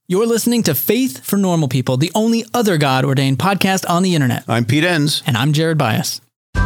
You're listening to Faith for Normal People, the only other God-ordained podcast on the internet. I'm Pete Enns. And I'm Jared Bias.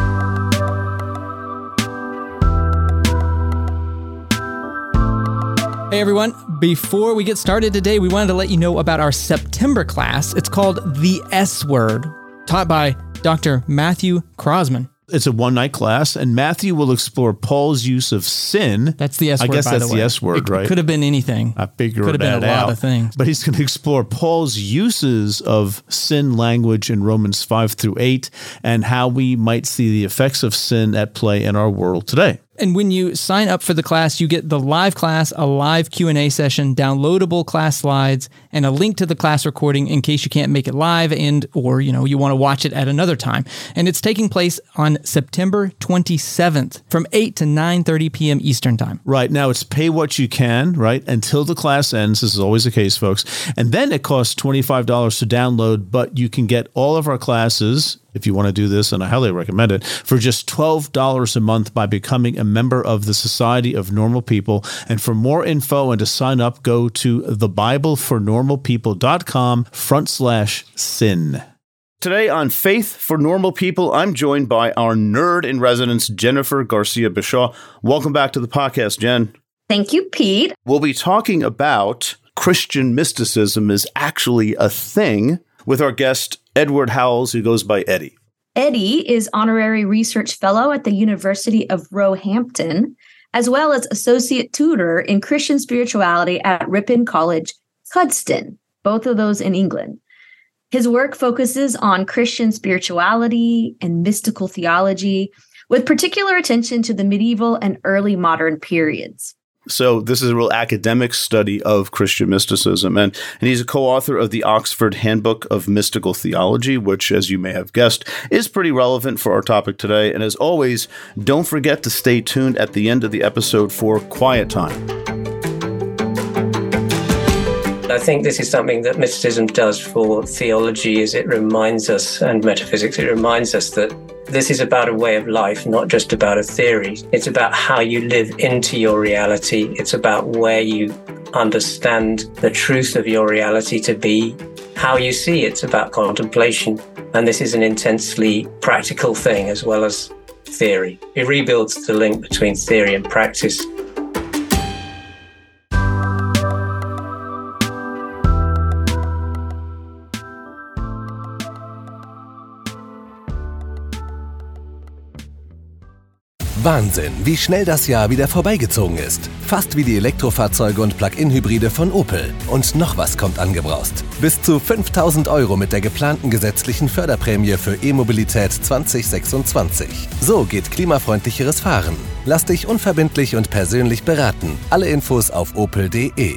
Hey everyone, before we get started today, we wanted to let you know about our September class. It's called The S Word, taught by Dr. Matthew Crossman. It's a one-night class, and Matthew will explore Paul's use of sin. That's the S word, I guess by that's the way. S word, right? It could have been anything. I figured that out. Could have been a lot of things. But he's going to explore Paul's uses of sin language in Romans 5 through 8 and how we might see the effects of sin at play in our world today. And when you sign up for the class, you get the live class, a live Q&A session, downloadable class slides, and a link to the class recording in case you can't make it live or you want to watch it at another time. And it's taking place on September 27th from 8 to 9:30 p.m. Eastern Time. Right. Now, it's pay what you can, right, until the class ends. This is always the case, folks. And then it costs $25 to download, but you can get all of our classes, if you want to do this, and I highly recommend it, for just $12 a month by becoming a member of the Society of Normal People. And for more info and to sign up, go to thebiblefornormalpeople.com/sin. Today on Faith for Normal People, I'm joined by our nerd in residence, Jennifer Garcia Bishaw. Welcome back to the podcast, Jen. Thank you, Pete. We'll be talking about Christian mysticism is actually a thing with our guest, Edward Howells, who goes by Eddie. Eddie is Honorary Research Fellow at the University of Roehampton, as well as Associate Tutor in Christian Spirituality at Ripon College, Cuddesdon, both of those in England. His work focuses on Christian spirituality and mystical theology, with particular attention to the medieval and early modern periods. So this is a real academic study of Christian mysticism, and he's a co-author of the Oxford Handbook of Mystical Theology, which, as you may have guessed, is pretty relevant for our topic today. And as always, don't forget to stay tuned at the end of the episode for Quiet Time. I think this is something that mysticism does for theology, is it reminds us, and metaphysics, it reminds us that this is about a way of life, not just about a theory. It's about how you live into your reality. It's about where you understand the truth of your reality to be, how you see it. It's about contemplation. And this is an intensely practical thing as well as theory. It rebuilds the link between theory and practice. Wahnsinn, wie schnell das Jahr wieder vorbeigezogen ist. Fast wie die Elektrofahrzeuge und Plug-in-Hybride von Opel. Und noch was kommt angebraust. Bis zu 5.000 € mit der geplanten gesetzlichen Förderprämie für E-Mobilität 2026. So geht klimafreundlicheres Fahren. Lass dich unverbindlich und persönlich beraten. Alle Infos auf opel.de.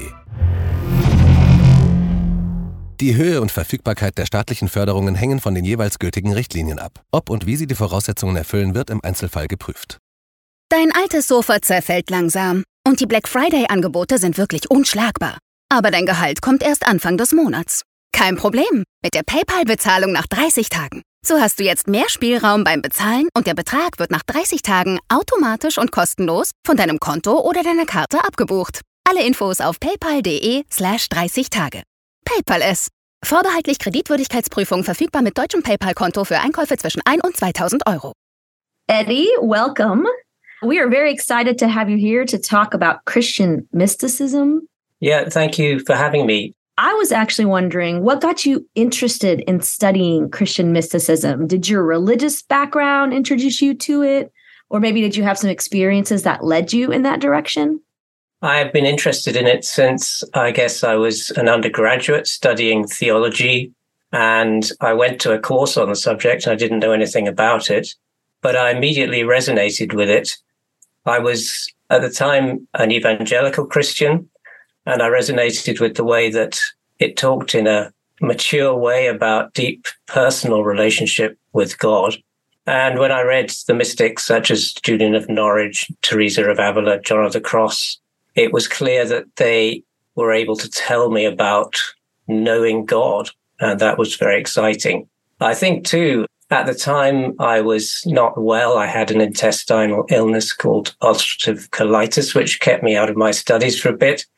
Die Höhe und Verfügbarkeit der staatlichen Förderungen hängen von den jeweils gültigen Richtlinien ab. Ob und wie sie die Voraussetzungen erfüllen, wird im Einzelfall geprüft. Dein altes Sofa zerfällt langsam und die Black Friday-Angebote sind wirklich unschlagbar. Aber dein Gehalt kommt erst Anfang des Monats. Kein Problem mit der PayPal-Bezahlung nach 30 Tagen. So hast du jetzt mehr Spielraum beim Bezahlen und der Betrag wird nach 30 Tagen automatisch und kostenlos von deinem Konto oder deiner Karte abgebucht. Alle Infos auf paypal.de/30 Tage. PayPal es. Vorbehaltlich Kreditwürdigkeitsprüfung verfügbar mit deutschem PayPal-Konto für Einkäufe zwischen 1.000 und 2.000 €. Eddie, welcome. We are very excited to have you here to talk about Christian mysticism. Yeah, thank you for having me. I was actually wondering, what got you interested in studying Christian mysticism? Did your religious background introduce you to it? Or maybe did you have some experiences that led you in that direction? I've been interested in it since, I guess, I was an undergraduate studying theology, and I went to a course on the subject. I didn't know anything about it, but I immediately resonated with it. I was, at the time, an evangelical Christian, and I resonated with the way that it talked in a mature way about deep personal relationship with God. And when I read the mystics such as Julian of Norwich, Teresa of Avila, John of the Cross, it was clear that they were able to tell me about knowing God, and that was very exciting. I think, too, at the time I was not well. I had an intestinal illness called ulcerative colitis, which kept me out of my studies for a bit.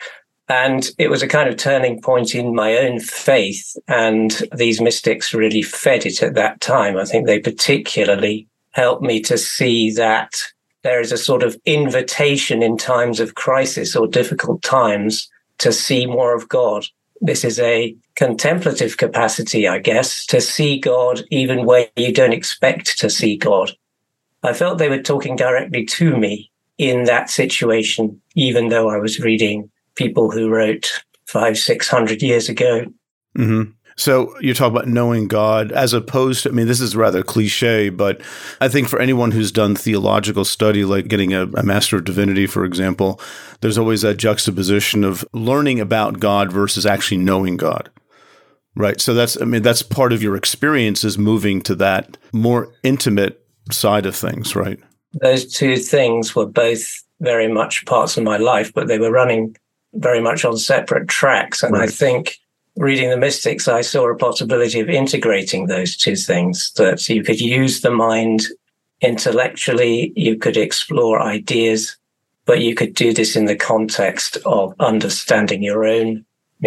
And it was a kind of turning point in my own faith. And these mystics really fed it at that time. I think they particularly helped me to see that there is a sort of invitation in times of crisis or difficult times to see more of God. This is a contemplative capacity, I guess, to see God even where you don't expect to see God. I felt they were talking directly to me in that situation, even though I was reading people who wrote 500-600 years ago. Mm-hmm. So you talk about knowing God as opposed to, I mean, this is rather cliche, but I think for anyone who's done theological study, like getting a Master of Divinity, for example, there's always that juxtaposition of learning about God versus actually knowing God. Right. So that's part of your experience is moving to that more intimate side of things, right? Those two things were both very much parts of my life, but they were running very much on separate tracks. And right. I think reading the mystics, I saw a possibility of integrating those two things, that you could use the mind intellectually, you could explore ideas, but you could do this in the context of understanding your own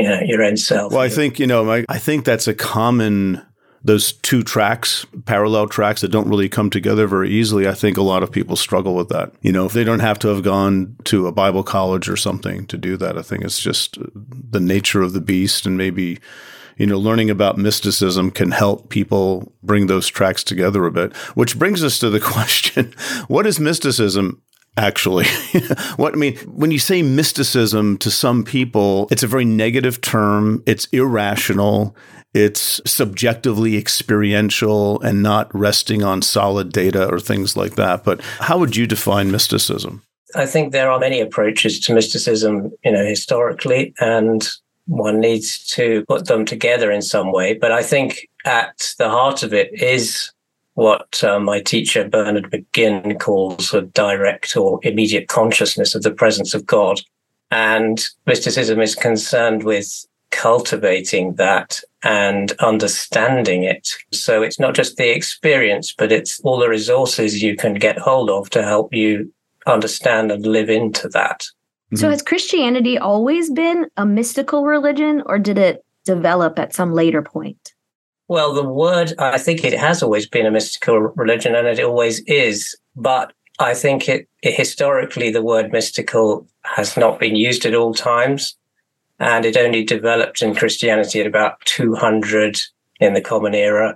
self. Well, I think, I think that's a common, those two tracks, parallel tracks that don't really come together very easily. I think a lot of people struggle with that. If they don't have to have gone to a Bible college or something to do that, I think it's just the nature of the beast. And maybe, learning about mysticism can help people bring those tracks together a bit, which brings us to the question, what is mysticism? Actually, when you say mysticism to some people, it's a very negative term. It's irrational. It's subjectively experiential and not resting on solid data or things like that. But how would you define mysticism? I think there are many approaches to mysticism, historically, and one needs to put them together in some way. But I think at the heart of it is what my teacher, Bernard McGinn, calls a direct or immediate consciousness of the presence of God. And mysticism is concerned with cultivating that and understanding it. So it's not just the experience, but it's all the resources you can get hold of to help you understand and live into that. So has Christianity always been a mystical religion, or did it develop at some later point? Well, the word, I think it has always been a mystical religion, and it always is. But I think historically, the word mystical has not been used at all times. And it only developed in Christianity at about 200 in the Common Era.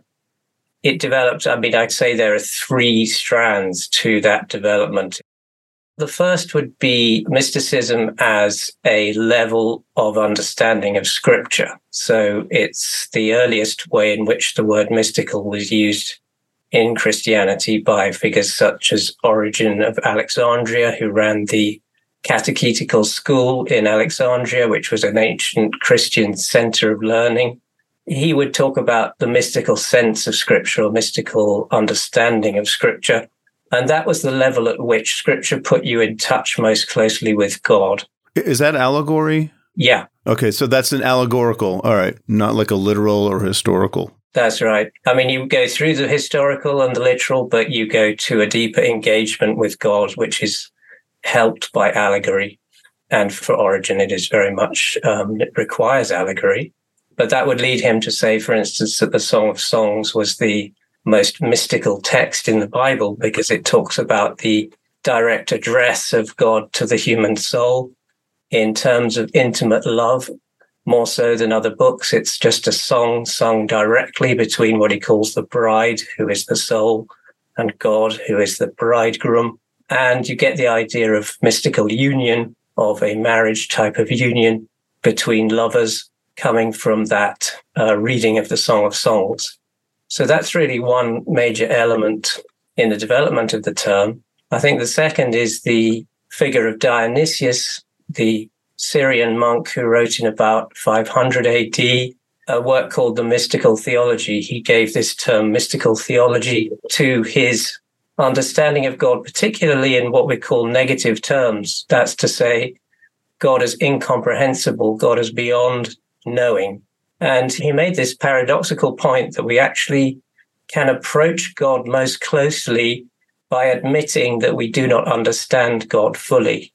It developed, I'd say there are three strands to that development. The first would be mysticism as a level of understanding of Scripture. So it's the earliest way in which the word mystical was used in Christianity by figures such as Origen of Alexandria, who ran the Catechetical School in Alexandria, which was an ancient Christian center of learning. He would talk about the mystical sense of Scripture or mystical understanding of Scripture. And that was the level at which Scripture put you in touch most closely with God. Is that allegory? Yeah. Okay, so that's an allegorical. All right, not like a literal or historical. That's right. You go through the historical and the literal, but you go to a deeper engagement with God, which is helped by allegory. And for Origen, it is very much, it requires allegory. But that would lead him to say, for instance, that the Song of Songs was the most mystical text in the Bible because it talks about the direct address of God to the human soul in terms of intimate love. More so than other books, it's just a song sung directly between what he calls the bride, who is the soul, and God, who is the bridegroom. And you get the idea of mystical union, of a marriage type of union between lovers coming from that reading of the Song of Songs. So that's really one major element in the development of the term. I think the second is the figure of Dionysius, the Syrian monk who wrote in about 500 AD a work called The Mystical Theology. He gave this term mystical theology to his understanding of God, particularly in what we call negative terms. That's to say, God is incomprehensible, God is beyond knowing. And he made this paradoxical point that we actually can approach God most closely by admitting that we do not understand God fully.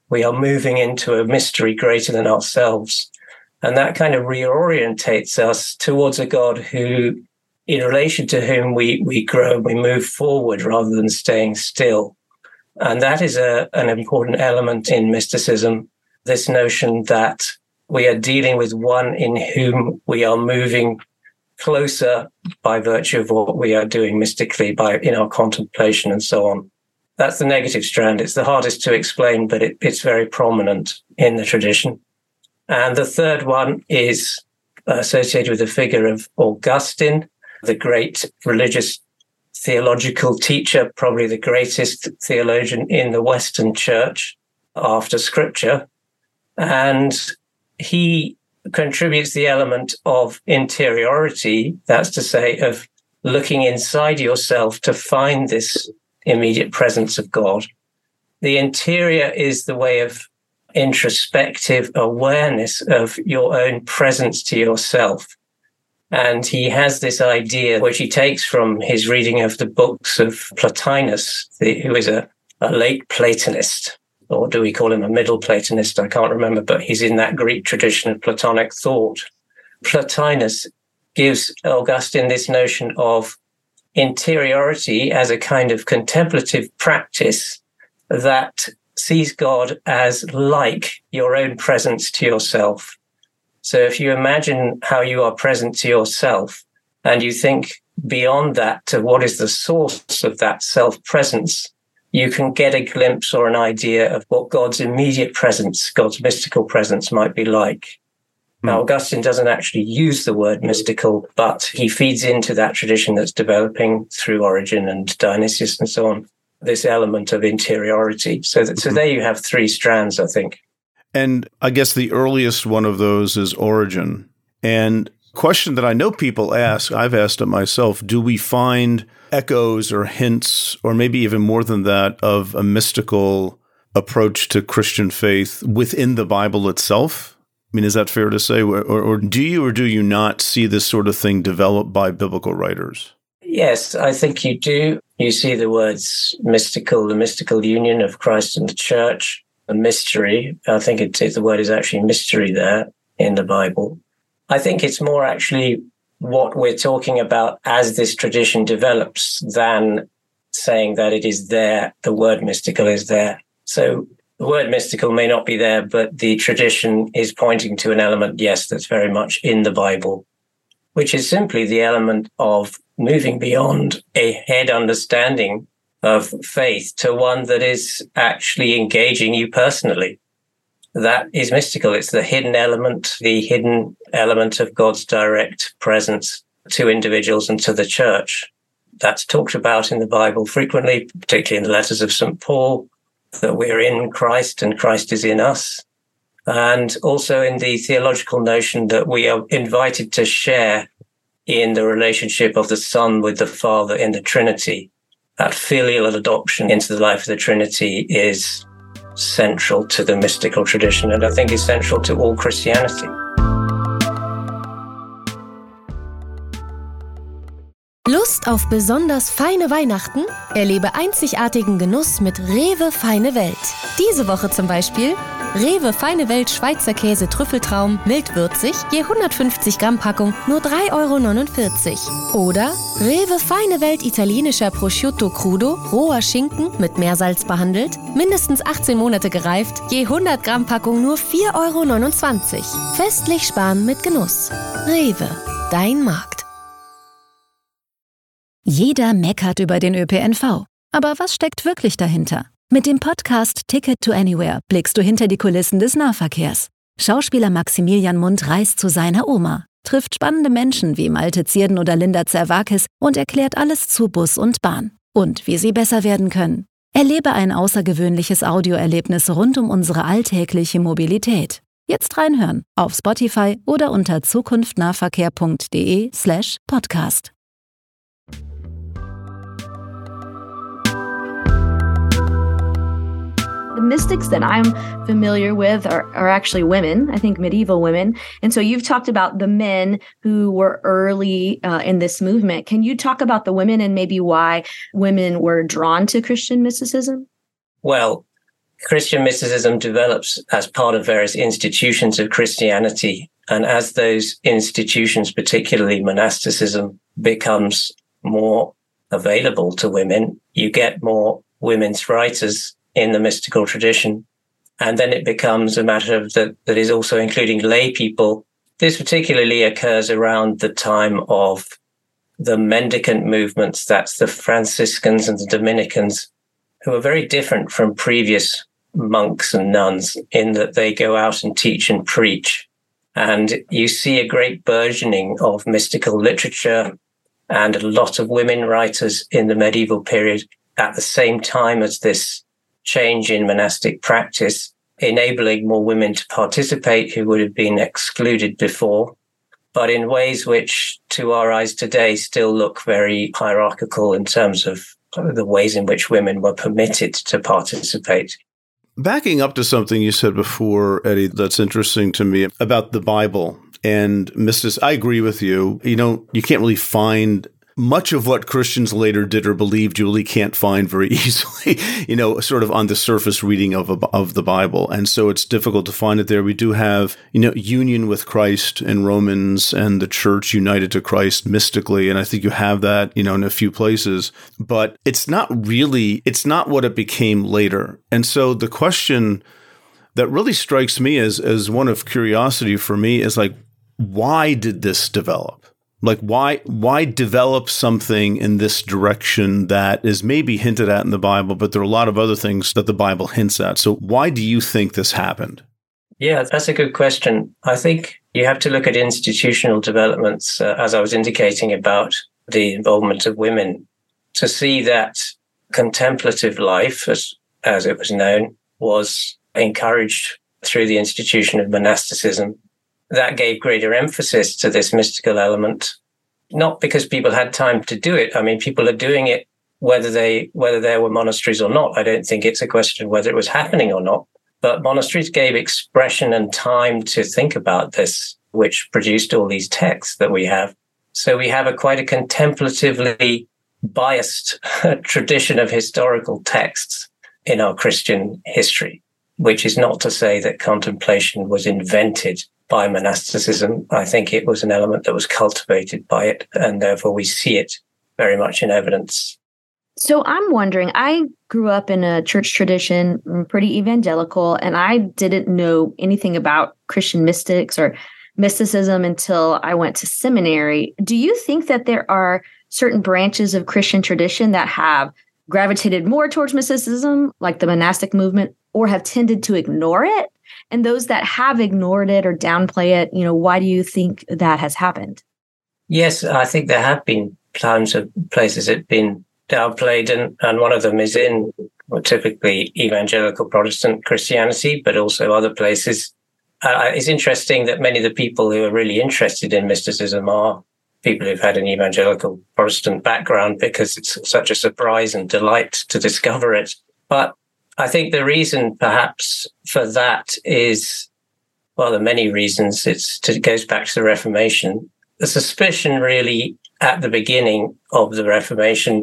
We are moving into a mystery greater than ourselves. And that kind of reorientates us towards a God who, in relation to whom we grow, we move forward rather than staying still. And that is an important element in mysticism, this notion that we are dealing with one in whom we are moving closer by virtue of what we are doing mystically in our contemplation and so on. That's the negative strand. It's the hardest to explain, but it's very prominent in the tradition. And the third one is associated with the figure of Augustine, the great religious theological teacher, probably the greatest theologian in the Western Church after Scripture. And he contributes the element of interiority, that's to say, of looking inside yourself to find this immediate presence of God. The interior is the way of introspective awareness of your own presence to yourself. And he has this idea, which he takes from his reading of the books of Plotinus, who is a late Platonist, or do we call him a middle Platonist? I can't remember, but he's in that Greek tradition of Platonic thought. Plotinus gives Augustine this notion of interiority as a kind of contemplative practice that sees God as like your own presence to yourself. So if you imagine how you are present to yourself and you think beyond that to what is the source of that self-presence, you can get a glimpse or an idea of what God's immediate presence, God's mystical presence might be like. Now, Augustine doesn't actually use the word mystical, but he feeds into that tradition that's developing through Origen and Dionysius and so on, this element of interiority. So there you have three strands, I think. And I guess the earliest one of those is Origen. And a question that I know people ask, I've asked it myself, do we find echoes or hints, or maybe even more than that, of a mystical approach to Christian faith within the Bible itself? I mean, is that fair to say? Or do you not see this sort of thing developed by biblical writers? Yes, I think you do. You see the words mystical, the mystical union of Christ and the church, a mystery. I think the word is actually mystery there in the Bible. I think it's more actually what we're talking about as this tradition develops than saying that it is there, the word mystical is there. So the word mystical may not be there, but the tradition is pointing to an element, yes, that's very much in the Bible, which is simply the element of moving beyond a head understanding of faith to one that is actually engaging you personally. That is mystical. It's the hidden element of God's direct presence to individuals and to the church. That's talked about in the Bible frequently, particularly in the letters of St. Paul, that we're in Christ and Christ is in us. And also in the theological notion that we are invited to share in the relationship of the Son with the Father in the Trinity. That filial adoption into the life of the Trinity is central to the mystical tradition, and I think is central to all Christianity. Lust auf besonders feine Weihnachten? Erlebe einzigartigen Genuss mit Rewe Feine Welt. Diese Woche zum Beispiel Rewe Feine Welt Schweizer Käse Trüffeltraum mildwürzig, je 150 Gramm Packung nur 3,49 €. Oder Rewe Feine Welt italienischer Prosciutto Crudo, roher Schinken mit Meersalz behandelt, mindestens 18 Monate gereift, je 100 Gramm Packung nur 4,29 €. Festlich sparen mit Genuss. Rewe, dein Markt. Jeder meckert über den ÖPNV. Aber was steckt wirklich dahinter? Mit dem Podcast Ticket to Anywhere blickst du hinter die Kulissen des Nahverkehrs. Schauspieler Maximilian Mund reist zu seiner Oma, trifft spannende Menschen wie Malte Zierden oder Linda Zerwakis und erklärt alles zu Bus und Bahn und wie sie besser werden können. Erlebe ein außergewöhnliches Audioerlebnis rund um unsere alltägliche Mobilität. Jetzt reinhören auf Spotify oder unter zukunftnahverkehr.de/podcast. The mystics that I'm familiar with are actually women, I think medieval women. And so you've talked about the men who were early in this movement. Can you talk about the women and maybe why women were drawn to Christian mysticism? Well, Christian mysticism develops as part of various institutions of Christianity. And as those institutions, particularly monasticism, becomes more available to women, you get more women's writers in the mystical tradition. And then it becomes a matter of that is also including lay people. This particularly occurs around the time of the mendicant movements. That's the Franciscans and the Dominicans, who are very different from previous monks and nuns in that they go out and teach and preach. And you see a great burgeoning of mystical literature and a lot of women writers in the medieval period at the same time as this change in monastic practice, enabling more women to participate who would have been excluded before, but in ways which, to our eyes today, still look very hierarchical in terms of the ways in which women were permitted to participate. Backing up to something you said before, Eddie, that's interesting to me about the Bible and mysticism. I agree with you. You can't really find much of what Christians later did or believed. You really can't find very easily, sort of on the surface reading of the Bible. And so it's difficult to find it there. We do have, union with Christ in Romans and the church united to Christ mystically. And I think you have that, in a few places, but it's not what it became later. And so the question that really strikes me as one of curiosity for me is like, why did this develop? Like, why develop something in this direction that is maybe hinted at in the Bible, but there are a lot of other things that the Bible hints at. So why do you think this happened? Yeah, that's a good question. I think you have to look at institutional developments, as I was indicating about the involvement of women, to see that contemplative life, as it was known, was encouraged through the institution of monasticism. That gave greater emphasis to this mystical element, not because people had time to do it. I mean, people are doing it whether there were monasteries or not. I don't think it's a question of whether it was happening or not. But monasteries gave expression and time to think about this, which produced all these texts that we have. So we have quite a contemplatively biased tradition of historical texts in our Christian history, which is not to say that contemplation was invented by monasticism. I think it was an element that was cultivated by it, and therefore we see it very much in evidence. So I'm wondering, I grew up in a church tradition, pretty evangelical, and I didn't know anything about Christian mystics or mysticism until I went to seminary. Do you think that there are certain branches of Christian tradition that have gravitated more towards mysticism, like the monastic movement, or have tended to ignore it? And those that have ignored it or downplay it, why do you think that has happened? Yes, I think there have been times of places it's been downplayed, and one of them is in typically evangelical Protestant Christianity, but also other places. It's interesting that many of the people who are really interested in mysticism are people who've had an evangelical Protestant background, because it's such a surprise and delight to discover it. But I think the reason perhaps for that is, well, there are many reasons. It goes back to the Reformation. The suspicion really at the beginning of the Reformation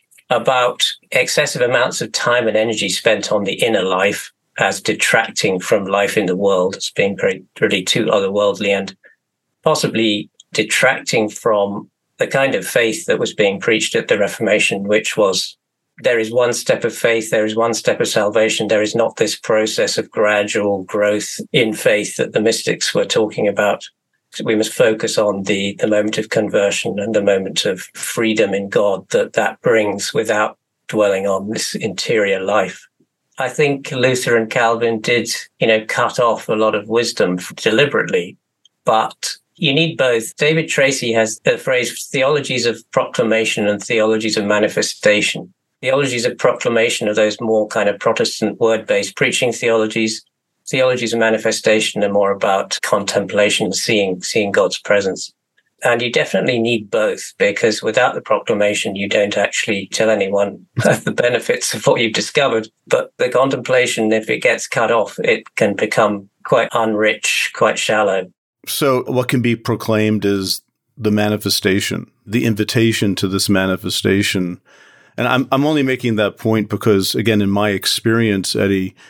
about excessive amounts of time and energy spent on the inner life as detracting from life in the world, as being really too otherworldly and possibly detracting from the kind of faith that was being preached at the Reformation, which was there is one step of faith, there is one step of salvation. There is not this process of gradual growth in faith that the mystics were talking about. We must focus on the moment of conversion and the moment of freedom in God that brings without dwelling on this interior life. I think Luther and Calvin did, cut off a lot of wisdom deliberately, but you need both. David Tracy has the phrase theologies of proclamation and theologies of manifestation. Theologies of proclamation are those more kind of Protestant word-based preaching theologies. Theologies of manifestation are more about contemplation, seeing God's presence. And you definitely need both, because without the proclamation, you don't actually tell anyone the benefits of what you've discovered. But the contemplation, if it gets cut off, it can become quite unrich, quite shallow. So what can be proclaimed is the manifestation, the invitation to this manifestation. And I'm only making that point because, again, in my experience, Eddie,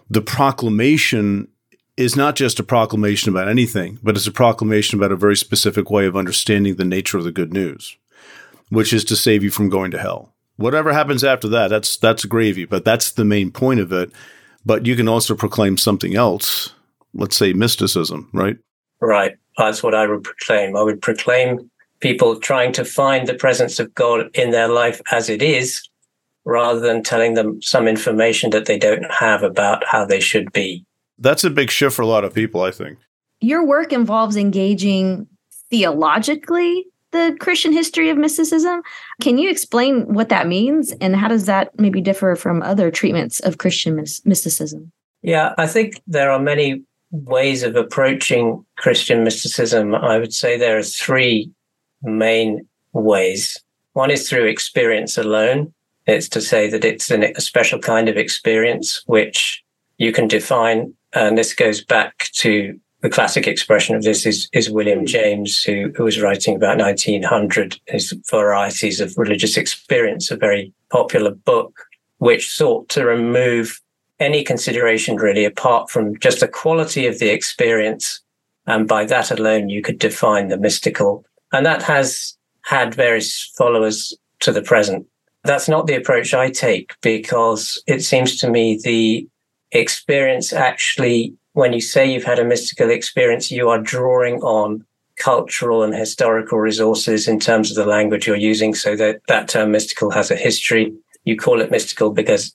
the proclamation is not just a proclamation about anything, but it's a proclamation about a very specific way of understanding the nature of the good news, which is to save you from going to hell. Whatever happens after that, that's gravy, but that's the main point of it. But you can also proclaim something else, let's say mysticism, right? Right. That's what I would proclaim. I would proclaim people trying to find the presence of God in their life as it is, rather than telling them some information that they don't have about how they should be. That's a big shift for a lot of people, I think. Your work involves engaging theologically the Christian history of mysticism. Can you explain what that means, and how does that maybe differ from other treatments of Christian mysticism? Yeah, I think there are many ways of approaching Christian mysticism. I would say there are three main ways. One is through experience alone. It's to say that it's a special kind of experience which you can define. And this goes back to the classic expression of this is William James, who was writing about 1900, his Varieties of Religious Experience, a very popular book, which sought to remove any consideration really apart from just the quality of the experience. And by that alone, you could define the mystical. And that has had various followers to the present. That's not the approach I take, because it seems to me the experience actually, when you say you've had a mystical experience, you are drawing on cultural and historical resources in terms of the language you're using. So that term mystical has a history. You call it mystical because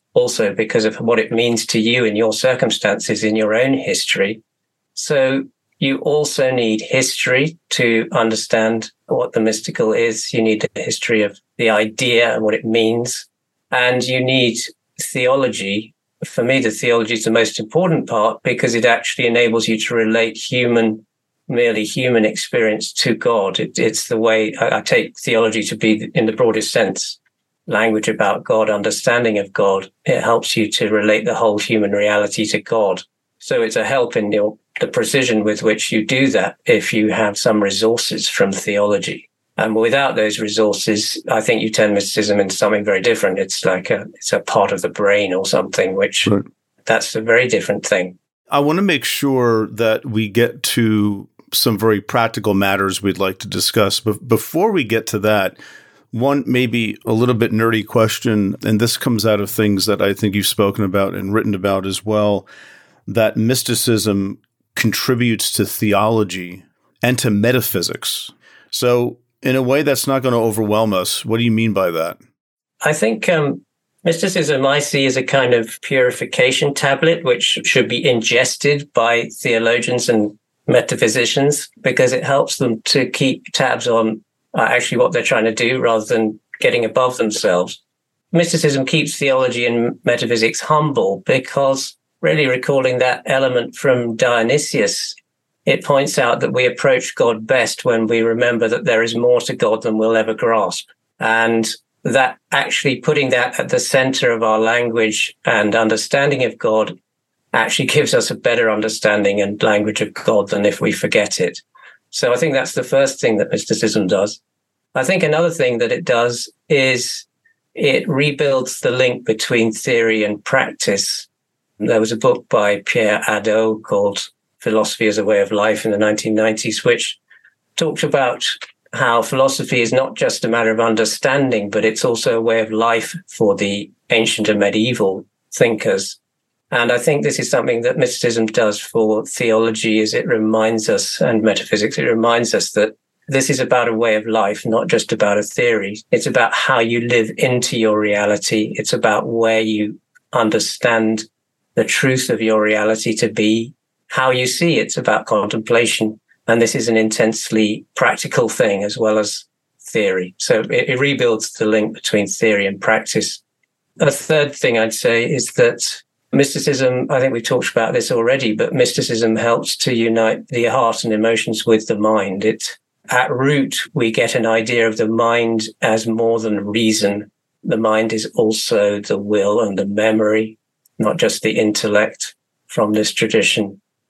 of what it means to you in your circumstances, in your own history. So you also need history to understand what the mystical is. You need a history of the idea and what it means. And you need theology. For me, the theology is the most important part because it actually enables you to relate merely human experience to God. It's the way I take theology to be, in the broadest sense, language about God, understanding of God. It helps you to relate the whole human reality to God. So it's a help in the precision with which you do that if you have some resources from theology. And without those resources, I think you turn mysticism into something very different. It's like it's a part of the brain or something, which right. That's a very different thing. I want to make sure that we get to some very practical matters we'd like to discuss. But before we get to that, one maybe a little bit nerdy question, and this comes out of things that I think you've spoken about and written about as well, that mysticism contributes to theology and to metaphysics. So in a way that's not going to overwhelm us, what do you mean by that? I think mysticism I see as a kind of purification tablet, which should be ingested by theologians and metaphysicians, because it helps them to keep tabs on actually what they're trying to do rather than getting above themselves. Mysticism keeps theology and metaphysics humble because, really recalling that element from Dionysius, it points out that we approach God best when we remember that there is more to God than we'll ever grasp. And that actually putting that at the center of our language and understanding of God actually gives us a better understanding and language of God than if we forget it. So I think that's the first thing that mysticism does. I think another thing that it does is it rebuilds the link between theory and practice. There was a book by Pierre Hadot called Philosophy as a Way of Life in the 1990s, which talked about how philosophy is not just a matter of understanding, but it's also a way of life for the ancient and medieval thinkers. And I think this is something that mysticism does for theology, is it reminds us, and metaphysics, it reminds us that this is about a way of life, not just about a theory. It's about how you live into your reality. It's about where you understand the truth of your reality to be, how you see. It's about contemplation. And this is an intensely practical thing as well as theory. So it rebuilds the link between theory and practice. A third thing I'd say is that mysticism, I think we've talked about this already, but mysticism helps to unite the heart and emotions with the mind. At root, we get an idea of the mind as more than reason. The mind is also the will and the memory, not just the intellect from this tradition.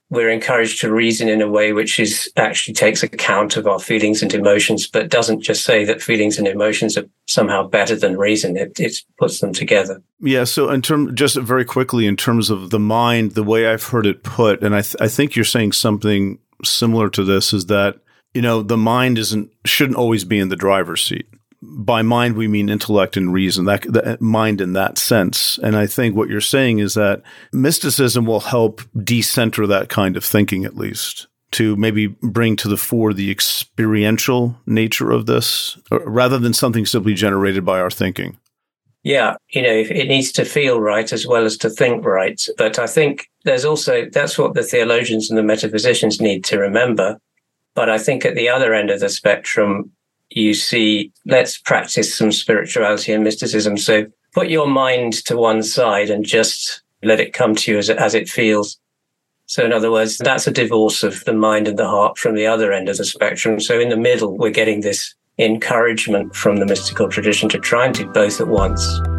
we're encouraged to reason in a way which is actually takes account of our feelings and emotions, but doesn't just say that feelings and emotions are somehow better than reason. It puts them together. Yeah. So just very quickly, in terms of the mind, the way I've heard it put, and I think you're saying something similar to this, is that, the mind shouldn't always be in the driver's seat. By mind, we mean intellect and reason, that mind in that sense. And I think what you're saying is that mysticism will help decenter that kind of thinking, at least, to maybe bring to the fore the experiential nature of this, rather than something simply generated by our thinking. Yeah, it needs to feel right as well as to think right. But I think that's what the theologians and the metaphysicians need to remember. But I think at the other end of the spectrum, you see, let's practice some spirituality and mysticism. So put your mind to one side and just let it come to you as it feels. So in other words, that's a divorce of the mind and the heart from the other end of the spectrum. So in the middle, we're getting this encouragement from the mystical tradition to try and do both at once.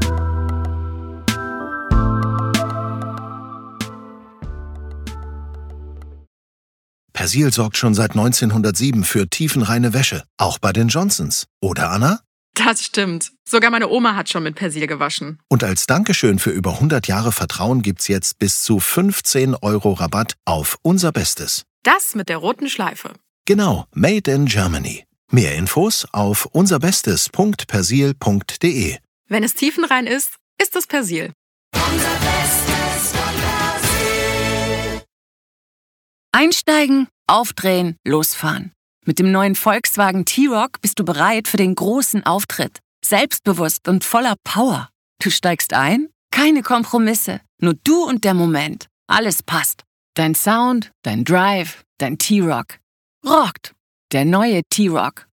Persil sorgt schon seit 1907 für tiefenreine Wäsche, auch bei den Johnsons. Oder, Anna? Das stimmt. Sogar meine Oma hat schon mit Persil gewaschen. Und als Dankeschön für über 100 Jahre Vertrauen gibt's jetzt bis zu 15 € Rabatt auf unser Bestes. Das mit der roten Schleife. Genau, made in Germany. Mehr Infos auf unserbestes.persil.de. Wenn es tiefenrein ist, ist es Persil. Unser Bestes von Persil. Einsteigen, aufdrehen, losfahren. Mit dem neuen Volkswagen T-Roc bist du bereit für den großen Auftritt. Selbstbewusst und voller Power. Du steigst ein, keine Kompromisse, nur du und der Moment. Alles passt. Dein Sound, dein Drive, dein T-Roc. Rockt. Der neue T-Roc.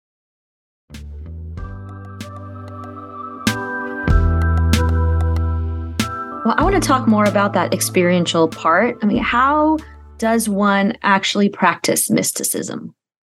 Well, I want to talk more about that experiential part. I mean, how does one actually practice mysticism?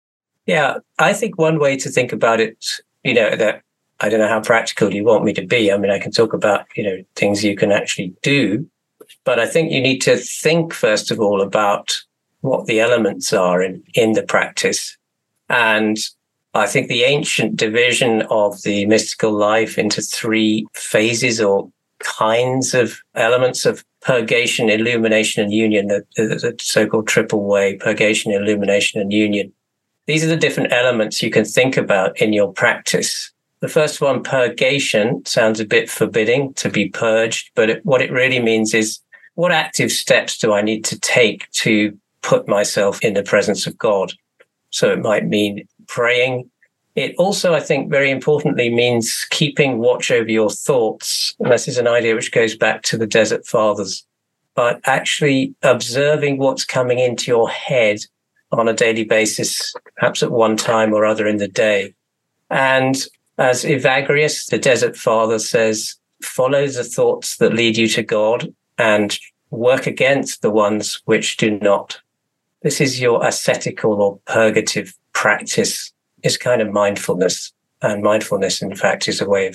Yeah, I think one way to think about it, that I don't know how practical you want me to be. I mean, I can talk about, things you can actually do, but I think you need to think, first of all, about what the elements are in the practice. And I think the ancient division of the mystical life into 3 phases or kinds of elements of purgation, illumination, and union, the so-called triple way, purgation, illumination, and union. These are the different elements you can think about in your practice. The first one, purgation, sounds a bit forbidding, to be purged, but what it really means is, what active steps do I need to take to put myself in the presence of God? So it might mean praying. It also, I think, very importantly means keeping watch over your thoughts. And this is an idea which goes back to the Desert Fathers, but actually observing what's coming into your head on a daily basis, perhaps at one time or other in the day. And as Evagrius, the Desert Father, says, follow the thoughts that lead you to God and work against the ones which do not. This is your ascetical or purgative practice. It's kind of mindfulness. And mindfulness, in fact, is a way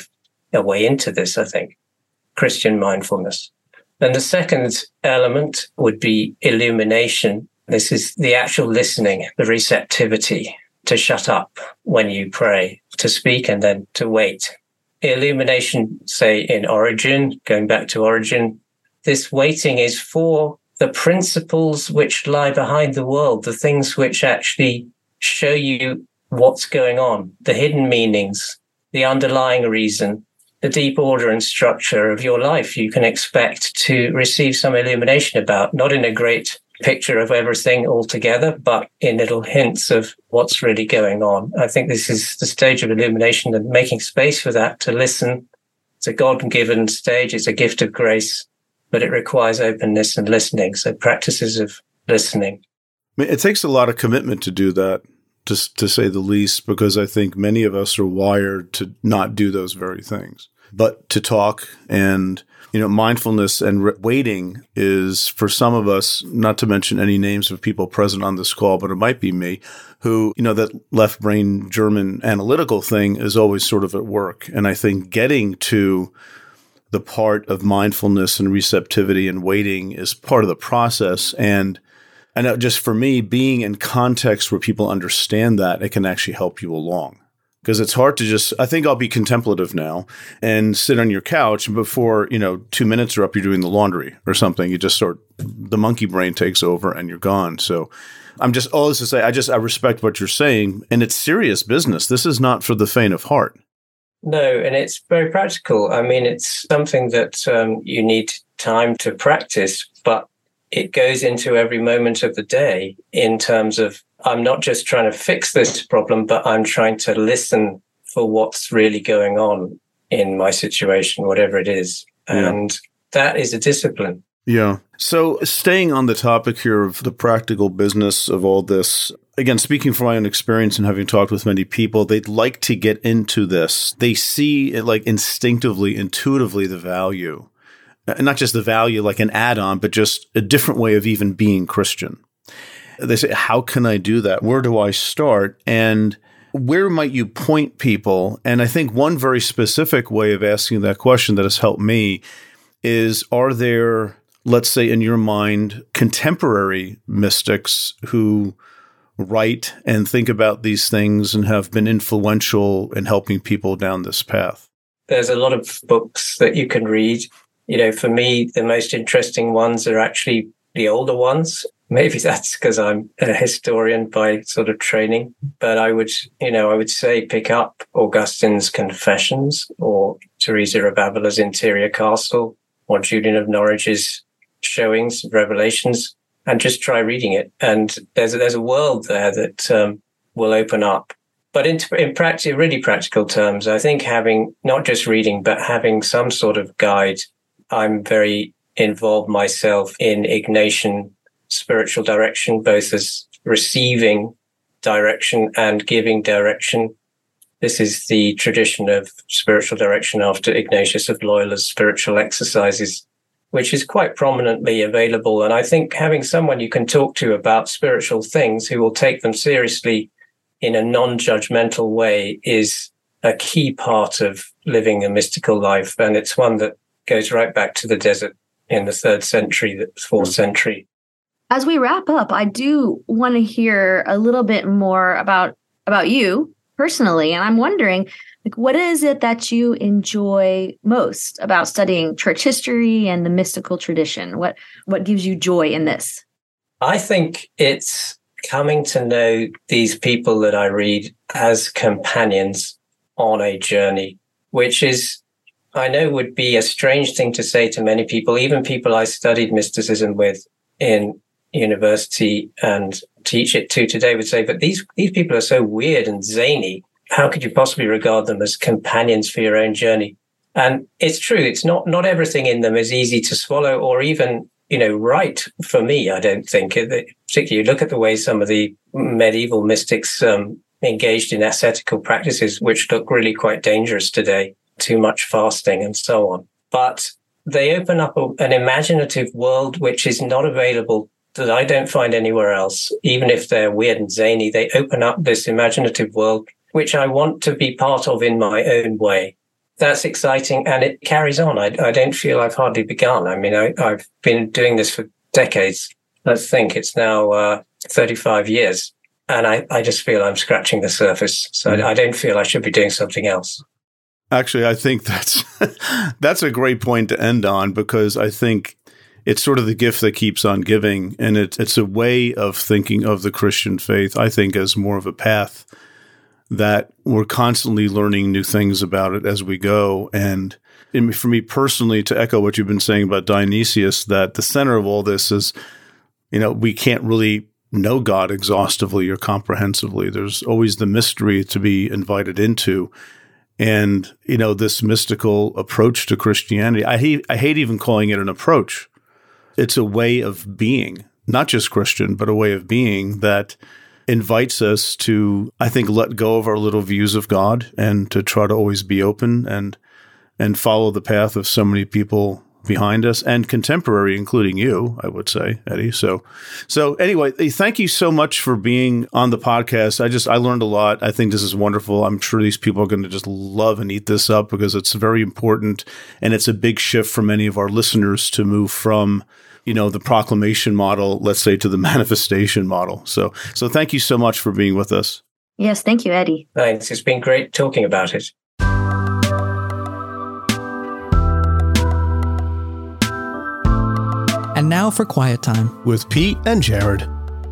into this, I think. Christian mindfulness. And the second element would be illumination. This is the actual listening, the receptivity to shut up when you pray, to speak and then to wait. Illumination, say in Origen, going back to Origen, this waiting is for the principles which lie behind the world, the things which actually show you what's going on, the hidden meanings, the underlying reason, the deep order and structure of your life you can expect to receive some illumination about, not in a great picture of everything altogether, but in little hints of what's really going on. I think this is the stage of illumination, and making space for that to listen. It's a God-given stage. It's a gift of grace, but it requires openness and listening. So practices of listening. I mean, it takes a lot of commitment to do that, just to say the least, because I think many of us are wired to not do those very things, but to talk. And mindfulness and waiting is, for some of us, not to mention any names of people present on this call, but it might be me, who, that left brain German analytical thing is always sort of at work. And I think getting to the part of mindfulness and receptivity and waiting is part of the process. And I know just for me, being in context where people understand that, it can actually help you along. Because it's hard to just, I think I'll be contemplative now and sit on your couch, and before, 2 minutes are up, you're doing the laundry or something. You just the monkey brain takes over and you're gone. So I'm just, all this to say, I respect what you're saying, and it's serious business. This is not for the faint of heart. No, and it's very practical. I mean, it's something that you need time to practice, but it goes into every moment of the day in terms of, I'm not just trying to fix this problem, but I'm trying to listen for what's really going on in my situation, whatever it is. And that is a discipline. Yeah. So staying on the topic here of the practical business of all this, again, speaking from my own experience and having talked with many people, they'd like to get into this. They see it like instinctively, intuitively, the value. Not just the value like an add-on, but just a different way of even being Christian. They say, how can I do that? Where do I start? And where might you point people? And I think one very specific way of asking that question that has helped me is, are there, let's say in your mind, contemporary mystics who write and think about these things and have been influential in helping people down this path? There's a lot of books that you can read. For me, the most interesting ones are actually the older ones. Maybe that's because I'm a historian by sort of training, but I would say pick up Augustine's Confessions or Teresa of Avila's Interior Castle or Julian of Norwich's Showings, Revelations, and just try reading it. And there's a world there that will open up. But in really practical terms, I think having not just reading, but having some sort of guide. I'm very involved myself in Ignatian spiritual direction, both as receiving direction and giving direction. This is the tradition of spiritual direction after Ignatius of Loyola's spiritual exercises, which is quite prominently available. And I think having someone you can talk to about spiritual things who will take them seriously in a non-judgmental way is a key part of living a mystical life. And it's one that goes right back to the desert in the 3rd century, the 4th century. As we wrap up, I do want to hear a little bit more about you personally. And I'm wondering, what is it that you enjoy most about studying church history and the mystical tradition? What gives you joy in this? I think it's coming to know these people that I read as companions on a journey, which is, I know, would be a strange thing to say to many people, even people I studied mysticism with in university and teach it to today would say, but these people are so weird and zany. How could you possibly regard them as companions for your own journey? And it's true. It's not everything in them is easy to swallow or even, right for me, I don't think. Particularly, you look at the way some of the medieval mystics engaged in ascetical practices, which look really quite dangerous today, too much fasting and so on. But they open up an imaginative world which is not available, that I don't find anywhere else. Even if they're weird and zany, they open up this imaginative world which I want to be part of in my own way. That's exciting, and it carries on. I don't feel I've hardly begun. I mean, I've been doing this for decades. I think it's now 35 years, and I just feel I'm scratching the surface. So I don't feel I should be doing something else. Actually, I think that's a great point to end on, because I think it's sort of the gift that keeps on giving, and it's a way of thinking of the Christian faith, I think, as more of a path that we're constantly learning new things about it as we go. And for me personally, to echo what you've been saying about Dionysius, that the center of all this is, we can't really know God exhaustively or comprehensively. There's always the mystery to be invited into. And, this mystical approach to Christianity, I hate even calling it an approach. It's a way of being, not just Christian, but a way of being that invites us to, I think, let go of our little views of God and to try to always be open and follow the path of so many people behind us and contemporary, including you, I would say, Eddie. So anyway, thank you so much for being on the podcast. I learned a lot. I think this is wonderful. I'm sure these people are going to just love and eat this up, because it's very important. And it's a big shift for many of our listeners to move from, the proclamation model, let's say, to the manifestation model. So thank you so much for being with us. Yes, thank you, Eddie. Thanks. It's been great talking about it. And now for Quiet Time with Pete and Jared.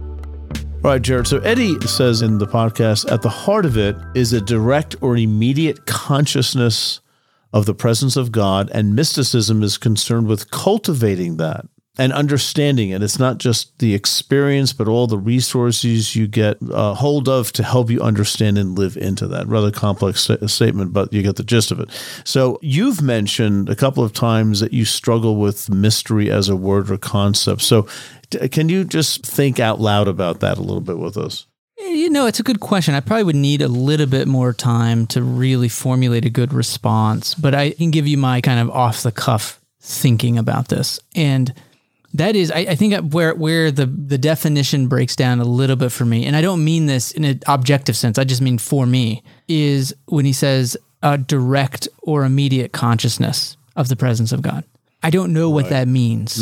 All right, Jared. So Eddie says in the podcast, at the heart of it is a direct or immediate consciousness of the presence of God, and mysticism is concerned with cultivating that and understanding it. It's not just the experience, but all the resources you get hold of to help you understand and live into that. Rather complex statement, but you get the gist of it. So you've mentioned a couple of times that you struggle with mystery as a word or concept. So can you just think out loud about that a little bit with us? It's a good question. I probably would need a little bit more time to really formulate a good response, but I can give you my kind of off the cuff thinking about this. And that is, I think where the definition breaks down a little bit for me, and I don't mean this in an objective sense, I just mean for me, is when he says a direct or immediate consciousness of the presence of God. I don't know what that means.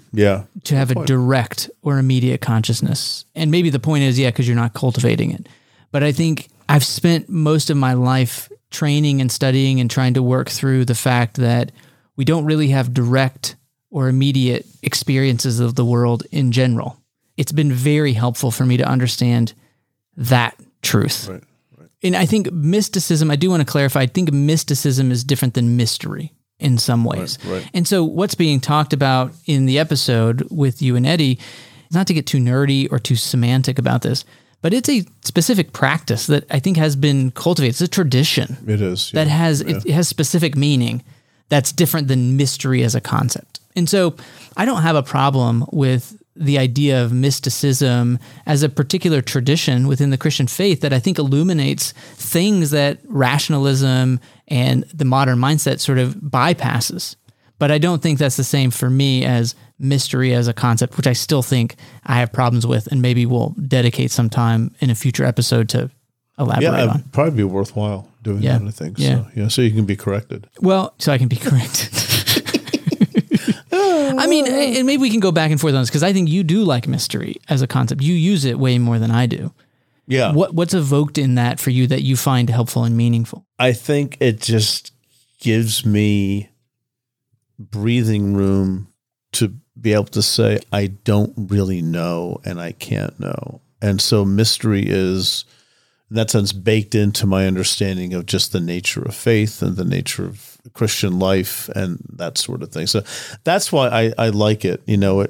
To have a direct or immediate consciousness. And maybe the point is, because you're not cultivating it. But I think I've spent most of my life training and studying and trying to work through the fact that we don't really have direct or immediate experiences of the world in general. It's been very helpful for me to understand that truth. Right. And I think mysticism, I do want to clarify, I think mysticism is different than mystery in some ways. Right. And so what's being talked about in the episode with you and Eddie, not to get too nerdy or too semantic about this, but it's a specific practice that I think has been cultivated. It's a tradition. It is. That it has specific meaning that's different than mystery as a concept. And so I don't have a problem with the idea of mysticism as a particular tradition within the Christian faith that I think illuminates things that rationalism and the modern mindset sort of bypasses. But I don't think that's the same for me as mystery as a concept, which I still think I have problems with, and maybe we'll dedicate some time in a future episode to elaborate on. Yeah, it'd probably be worthwhile doing that, I think. So you can be corrected. Well, so I can be corrected. I mean, and maybe we can go back and forth on this, because I think you do like mystery as a concept. You use it way more than I do. Yeah. What's evoked in that for you that you find helpful and meaningful? I think it just gives me breathing room to be able to say, I don't really know and I can't know. And so mystery is, in that sense, baked into my understanding of just the nature of faith and the nature of Christian life and that sort of thing. So that's why I like it.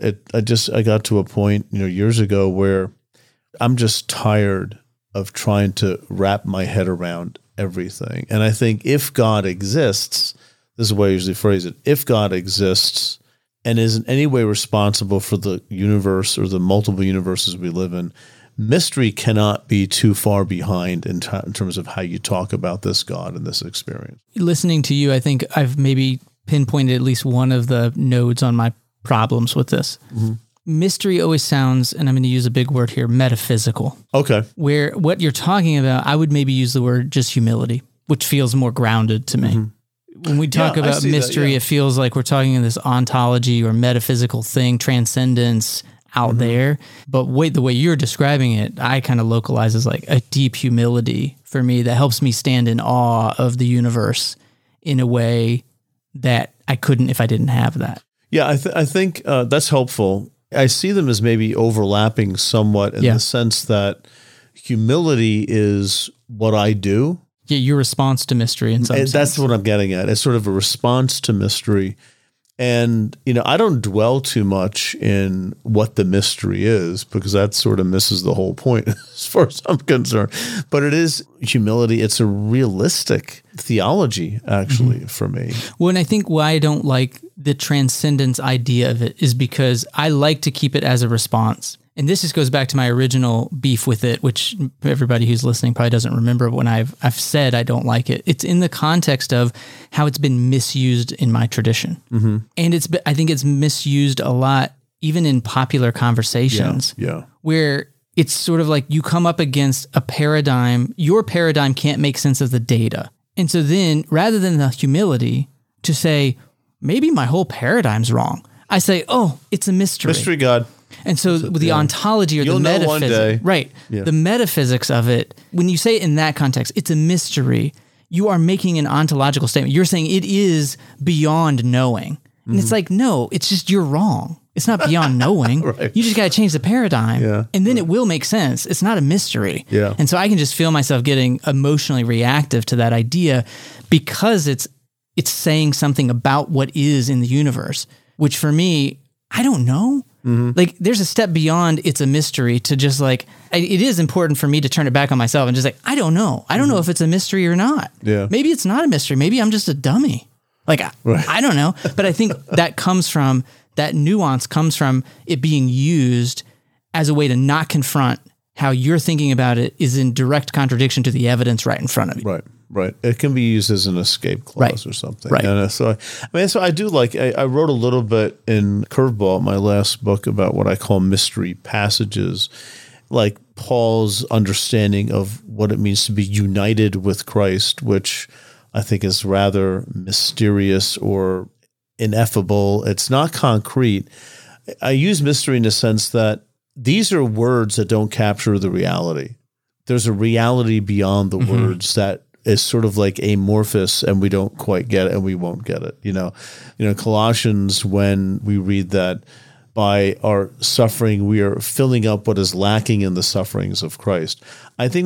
I got to a point, years ago where I'm just tired of trying to wrap my head around everything. And I think if God exists, this is the way I usually phrase it, if God exists and is in any way responsible for the universe or the multiple universes we live in, mystery cannot be too far behind in terms of how you talk about this God and this experience. Listening to you, I think I've maybe pinpointed at least one of the nodes on my problems with this. Mm-hmm. Mystery always sounds, and I'm going to use a big word here, metaphysical. Okay. Where what you're talking about, I would maybe use the word just humility, which feels more grounded to me. Mm-hmm. When we talk about mystery, it feels like we're talking in this ontology or metaphysical thing, transcendence out there. But the way you're describing it, I kind of localize as like a deep humility for me that helps me stand in awe of the universe in a way that I couldn't if I didn't have that. Yeah, I think that's helpful. I see them as maybe overlapping somewhat in the sense that humility is what I do. Yeah, your response to mystery in some sense. That's what I'm getting at. It's sort of a response to mystery. And, I don't dwell too much in what the mystery is, because that sort of misses the whole point as far as I'm concerned. But it is humility. It's a realistic theology, actually, for me. Well, and I think why I don't like the transcendence idea of it is because I like to keep it as a response. And this just goes back to my original beef with it, which everybody who's listening probably doesn't remember when I've said I don't like it. It's in the context of how it's been misused in my tradition. Mm-hmm. And I think it's misused a lot, even in popular conversations, where it's sort of like you come up against a paradigm, your paradigm can't make sense of the data. And so then rather than the humility to say, maybe my whole paradigm's wrong, I say, oh, it's a mystery. Mystery God. And so with the ontology or You'll the know one day. metaphysics, right? Yeah. The metaphysics of it, when you say it in that context, it's a mystery. You are making an ontological statement. You're saying it is beyond knowing. And it's like, no, it's just you're wrong. It's not beyond knowing. Right. You just got to change the paradigm. Yeah. And then it will make sense. It's not a mystery. Yeah. And so I can just feel myself getting emotionally reactive to that idea because it's saying something about what is in the universe, which for me, I don't know. Like there's a step beyond it's a mystery to just like, it is important for me to turn it back on myself and just like, I don't know. I don't know if it's a mystery or not. Yeah. Maybe it's not a mystery. Maybe I'm just a dummy. Like, I don't know. But I think that nuance comes from it being used as a way to not confront how you're thinking about it is in direct contradiction to the evidence right in front of you. Right. It can be used as an escape clause or something. Right. And so I do like, I wrote a little bit in Curveball, my last book, about what I call mystery passages, like Paul's understanding of what it means to be united with Christ, which I think is rather mysterious or ineffable. It's not concrete. I use mystery in the sense that these are words that don't capture the reality. There's a reality beyond the words that is sort of like amorphous, and we don't quite get it, and we won't get it. You know, Colossians, when we read that by our suffering, we are filling up what is lacking in the sufferings of Christ. I think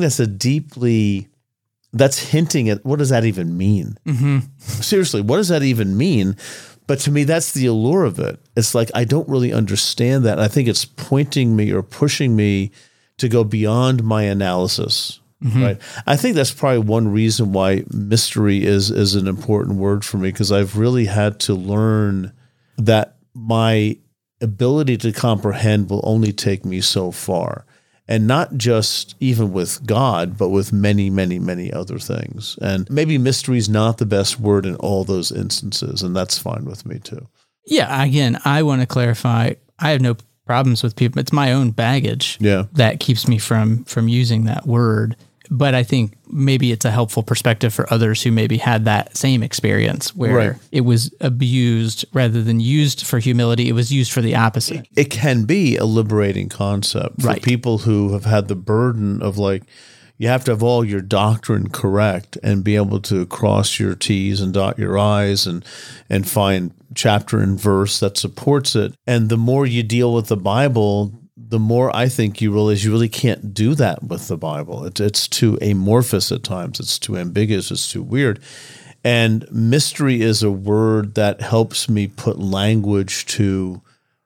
that's hinting at what does that even mean? Seriously, what does that even mean? But to me, that's the allure of it. It's like, I don't really understand that. I think it's pointing me or pushing me to go beyond my analysis. Right. I think that's probably one reason why mystery is an important word for me, because I've really had to learn that my ability to comprehend will only take me so far. And not just even with God, but with many, many, many other things. And maybe mystery is not the best word in all those instances, and that's fine with me too. Yeah, again, I want to clarify, I have no problems with people. It's my own baggage that keeps me from using that word. But I think maybe it's a helpful perspective for others who maybe had that same experience where it was abused rather than used for humility. It was used for the opposite. It can be a liberating concept for people who have had the burden of like, you have to have all your doctrine correct and be able to cross your T's and dot your I's and find chapter and verse that supports it. And the more you deal with the Bible, the more I think you realize you really can't do that with the Bible. It's too amorphous at times. It's too ambiguous. It's too weird. And mystery is a word that helps me put language to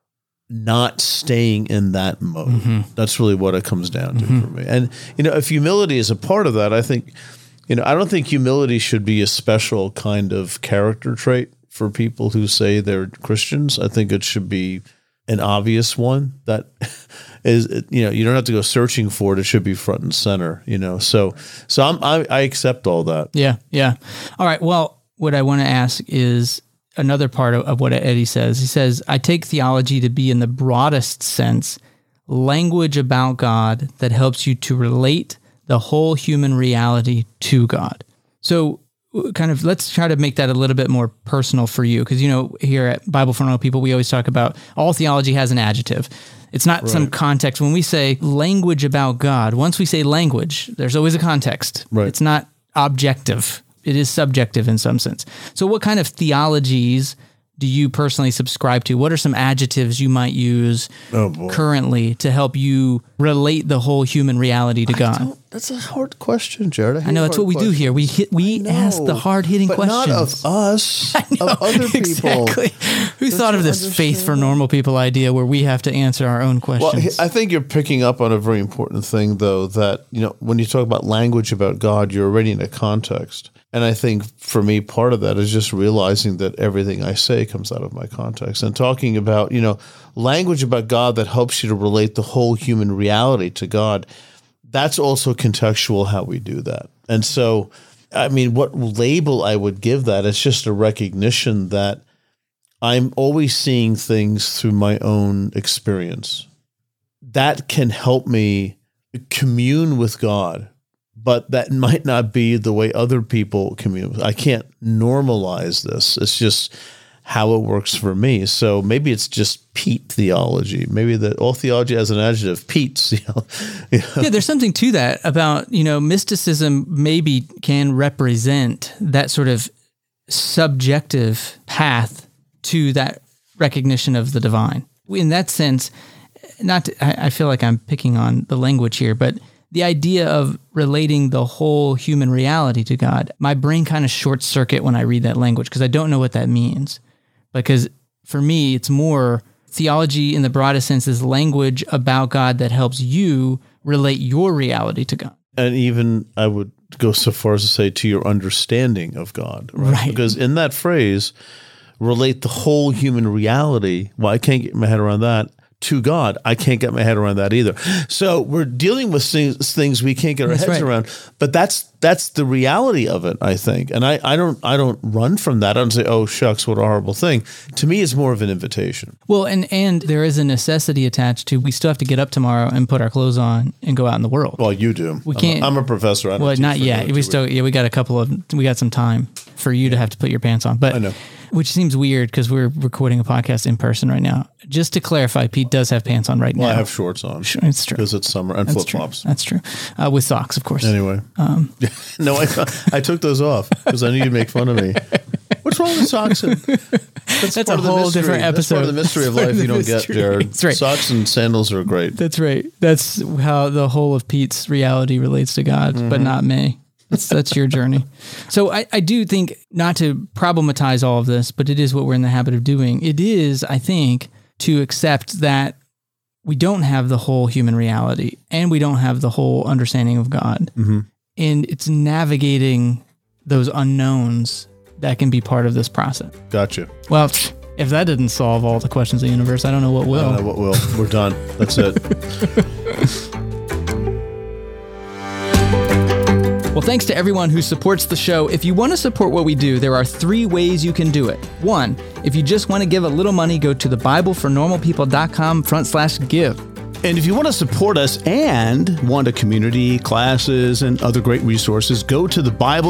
not staying in that mode. That's really what it comes down to for me. And, if humility is a part of that, I think, I don't think humility should be a special kind of character trait for people who say they're Christians. I think it should be an obvious one that is, you don't have to go searching for it. It should be front and center, So I accept all that. Yeah. All right. Well, what I want to ask is another part of what Eddie says. He says, I take theology to be in the broadest sense, language about God that helps you to relate the whole human reality to God. So kind of let's try to make that a little bit more personal for you. Because, here at Bible for Normal People, we always talk about all theology has an adjective. It's not some context. When we say language about God, once we say language, there's always a context. It's not objective. It is subjective in some sense. So what kind of theologies do you personally subscribe to? What are some adjectives you might use currently to help you relate the whole human reality to God? That's a hard question, Jared. I know that's what we do here. We ask the hard-hitting questions. Not of us, of other people. Exactly. Who thought of this faith for normal people idea where we have to answer our own questions? Well, I think you're picking up on a very important thing, though, that when you talk about language about God, you're already in a context. And I think for me, part of that is just realizing that everything I say comes out of my context. And talking about, language about God that helps you to relate the whole human reality to God, that's also contextual how we do that. And so, what label I would give that is just a recognition that I'm always seeing things through my own experience. That can help me commune with God. But that might not be the way other people commune. I can't normalize this. It's just how it works for me. So maybe it's just Pete theology. Maybe all theology has an adjective, Pete's. Yeah, there's something to that about, mysticism maybe can represent that sort of subjective path to that recognition of the divine. In that sense, I feel like I'm picking on the language here, but the idea of relating the whole human reality to God, my brain kind of short circuit when I read that language because I don't know what that means. Because for me, it's more theology in the broadest sense is language about God that helps you relate your reality to God. And even I would go so far as to say to your understanding of God. Right? Because in that phrase, relate the whole human reality. Well, I can't get my head around that. To God, I can't get my head around that either. So we're dealing with things we can't get our heads around. But that's the reality of it, I think. And I don't run from that. I don't say, oh shucks, what a horrible thing. To me, it's more of an invitation. Well, and there is a necessity attached to we still have to get up tomorrow and put our clothes on and go out in the world. Well, you do. We can't. I'm a professor. I don't well, not yet. We got some time for you to have to put your pants on. But I know. Which seems weird because we're recording a podcast in person right now. Just to clarify, Pete does have pants on right now. Well, I have shorts on. It's true. Because it's summer and flip-flops. That's true. With socks, of course. Anyway. No, I took those off because I knew you'd make fun of me. What's wrong with socks? That's a whole different episode. That's part of the mystery of life you don't get, Jared. That's right. Socks and sandals are great. That's right. That's how the whole of Pete's reality relates to God, but not me. That's your journey. So I do think, not to problematize all of this, but it is what we're in the habit of doing. It is, I think, to accept that we don't have the whole human reality and we don't have the whole understanding of God. Mm-hmm. And it's navigating those unknowns that can be part of this process. Gotcha. Well, if that didn't solve all the questions of the universe, I don't know what will. I don't know what will. We're done. That's it. Well, thanks to everyone who supports the show. If you want to support what we do, there are 3 ways you can do it. 1, if you just want to give a little money, go to thebiblefornormalpeople.com/give. And if you want to support us and want a community, classes, and other great resources, go to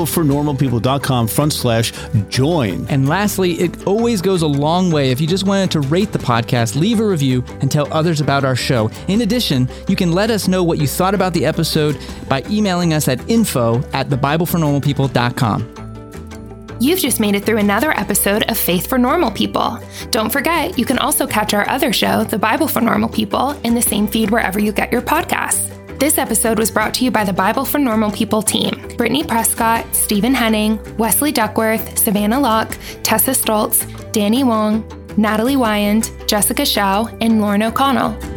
thebiblefornormalpeople.com/join. And lastly, it always goes a long way if you just wanted to rate the podcast, leave a review, and tell others about our show. In addition, you can let us know what you thought about the episode by emailing us at info@thebiblefornormalpeople.com. You've just made it through another episode of Faith for Normal People. Don't forget, you can also catch our other show, The Bible for Normal People, in the same feed wherever you get your podcasts. This episode was brought to you by the Bible for Normal People team: Brittany Prescott, Stephen Henning, Wesley Duckworth, Savannah Locke, Tessa Stoltz, Danny Wong, Natalie Wyand, Jessica Shao, and Lauren O'Connell.